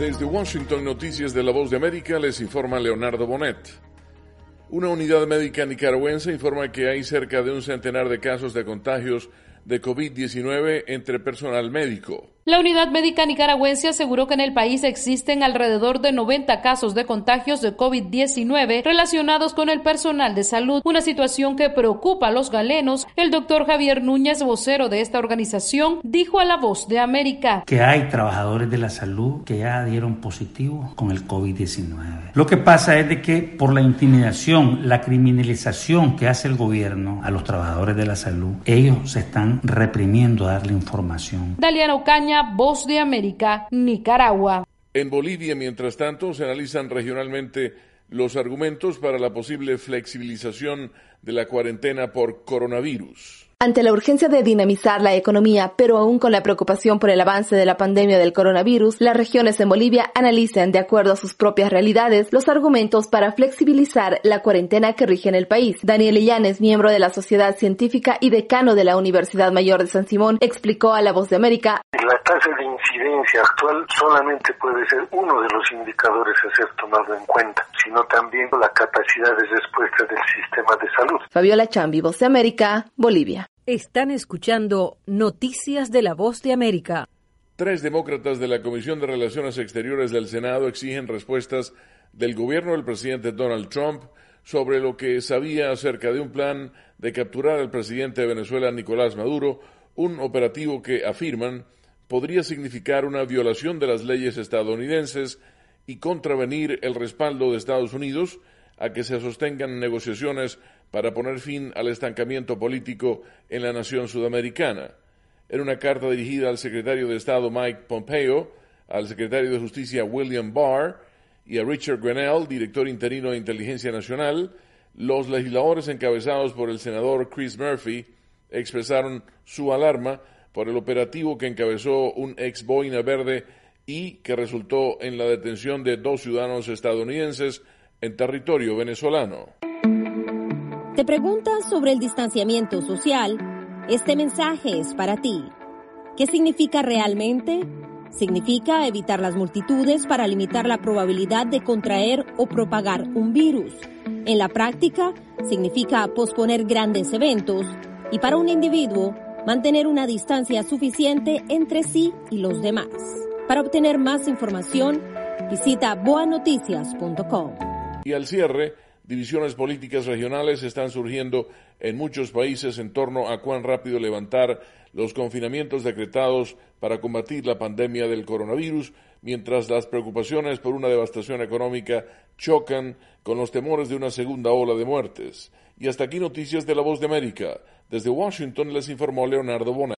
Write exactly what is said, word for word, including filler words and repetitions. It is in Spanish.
Desde Washington, Noticias de la Voz de América, les informa Leonardo Bonet. Una unidad médica nicaragüense informa que hay cerca de un centenar de casos de contagios de COVID diecinueve entre personal médico. La unidad médica nicaragüense aseguró que en el país existen alrededor de noventa casos de contagios de COVID diecinueve relacionados con el personal de salud, una situación que preocupa a los galenos. El doctor Javier Núñez, vocero de esta organización, dijo a La Voz de América que hay trabajadores de la salud que ya dieron positivo con el COVID diecinueve. Lo que pasa es de que por la intimidación, la criminalización que hace el gobierno a los trabajadores de la salud, ellos se están reprimiendo a darle información. Daliana Ocaña, Voz de América, Nicaragua. En Bolivia, mientras tanto, se analizan regionalmente los argumentos para la posible flexibilización de la cuarentena por coronavirus. Ante la urgencia de dinamizar la economía, pero aún con la preocupación por el avance de la pandemia del coronavirus, las regiones en Bolivia analizan, de acuerdo a sus propias realidades, los argumentos para flexibilizar la cuarentena que rige en el país. Daniel Illanes, miembro de la Sociedad Científica y decano de la Universidad Mayor de San Simón, explicó a La Voz de América: la tasa de incidencia actual solamente puede ser uno de los indicadores a ser tomado en cuenta, sino también la capacidad de respuesta del sistema de salud. Fabiola Chambi, Voz de América, Bolivia. Están escuchando Noticias de La Voz de América. Tres demócratas de la Comisión de Relaciones Exteriores del Senado exigen respuestas del gobierno del presidente Donald Trump sobre lo que sabía acerca de un plan de capturar al presidente de Venezuela, Nicolás Maduro, un operativo que afirman podría significar una violación de las leyes estadounidenses y contravenir el respaldo de Estados Unidos a que se sostengan negociaciones para poner fin al estancamiento político en la nación sudamericana. En una carta dirigida al secretario de Estado Mike Pompeo, al secretario de Justicia William Barr y a Richard Grenell, director interino de Inteligencia Nacional, los legisladores encabezados por el senador Chris Murphy expresaron su alarma por el operativo que encabezó un ex boina verde y que resultó en la detención de dos ciudadanos estadounidenses en territorio venezolano. ¿Te preguntas sobre el distanciamiento social? Este mensaje es para ti. ¿Qué significa realmente? Significa evitar las multitudes para limitar la probabilidad de contraer o propagar un virus. En la práctica, significa posponer grandes eventos y para un individuo, mantener una distancia suficiente entre sí y los demás. Para obtener más información, visita boa noticias punto com. Y al cierre, divisiones políticas regionales están surgiendo en muchos países en torno a cuán rápido levantar los confinamientos decretados para combatir la pandemia del coronavirus, mientras las preocupaciones por una devastación económica chocan con los temores de una segunda ola de muertes. Y hasta aquí Noticias de La Voz de América. Desde Washington les informó Leonardo Bonet.